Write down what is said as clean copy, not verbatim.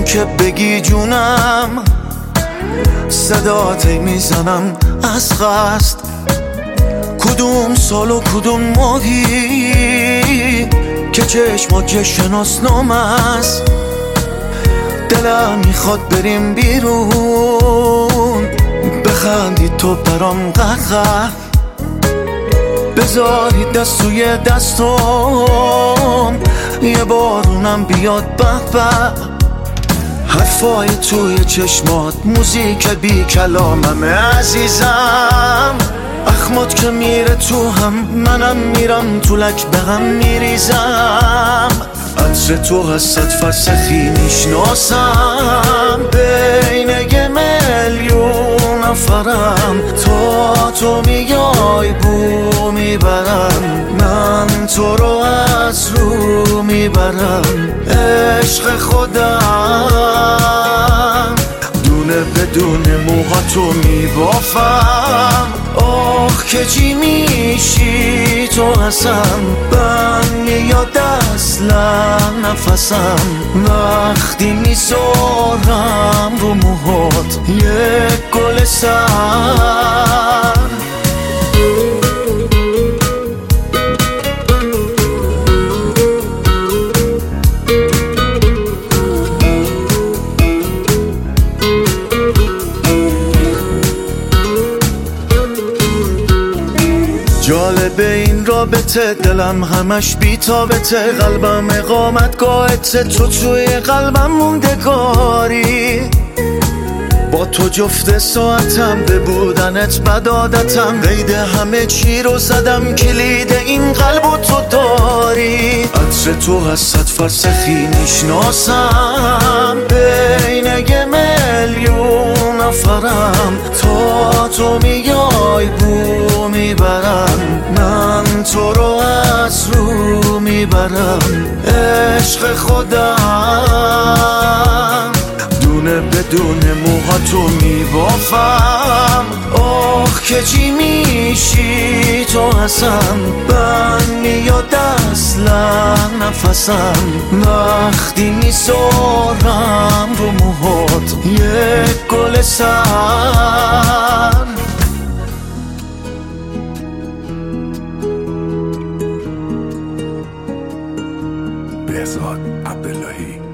که بگی جونم، صدات میزنم از قصد. کدوم سال و کدوم ماهی که چشمات شناسنامه است. دلم میخواد بریم بیرون، بخندی تو برام قهقه، بذاری دست توی دستم، یه بارونم بیاد به به. حرفای توی چشمات موزیک بی کلاممه عزیزم. اخمات که میره تو هم، منم میرم تو لک به هم میریزم. عطر تو هست فرسخی میشناسم، بین یه میلیون نفرم. تا تو میای بو میبرم، من تو رو از رو میبرم. عشق خودم دونه بدون موهاتو میبافم. آخ که چی میشی تو هستم، من میاد اصلا نفسم. وقتی میذارم رو موهات یک گل سر. جالبه این رابطه، دلم همش بی‌تابته. قلبم اقامتگاهته، تو توی قلبم موندگاری. با تو جفت ساعتم، به بودنت بد عادتم. قید همه چی رو زدم، کلید این قلب و تو داری. عطر تو هست فرسخی میشناسم، بین یه میلیون نفرم. تا تو میای بو میبرم، من تو رو از رو میبرم. عشق خودم دونه بدون موهاتو میبافم. آخ که چی میشی تو هستم، من میاد اصلا نفسم. وقتی میذارم رو موهات یک گل سر. بهزاد عبداللهی